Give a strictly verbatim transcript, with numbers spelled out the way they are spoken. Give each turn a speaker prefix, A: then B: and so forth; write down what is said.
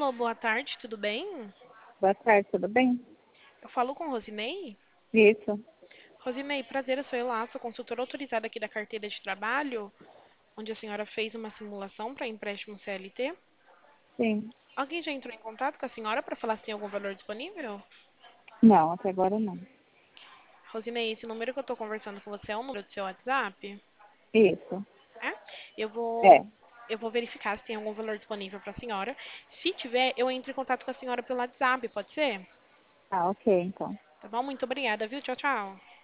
A: Alô, boa tarde, tudo bem?
B: Boa tarde, tudo bem?
A: Eu falo com Rosinei.
B: Isso,
A: Rosinei, prazer, eu sou Elá, sou consultora autorizada aqui da carteira de trabalho, onde a senhora fez uma simulação para empréstimo C L T.
B: sim.
A: Alguém já entrou em contato com a senhora para falar se tem algum valor disponível?
B: Não, até agora não.
A: Rosinei, esse número que eu estou conversando com você é o número do seu WhatsApp?
B: Isso,
A: É? Eu
B: é.
A: vou, eu vou verificar se tem algum valor disponível para a senhora. Se tiver, eu entro em contato com a senhora pelo WhatsApp, pode ser?
B: Ah, ok, então.
A: Tá bom? Muito obrigada, viu? Tchau, tchau.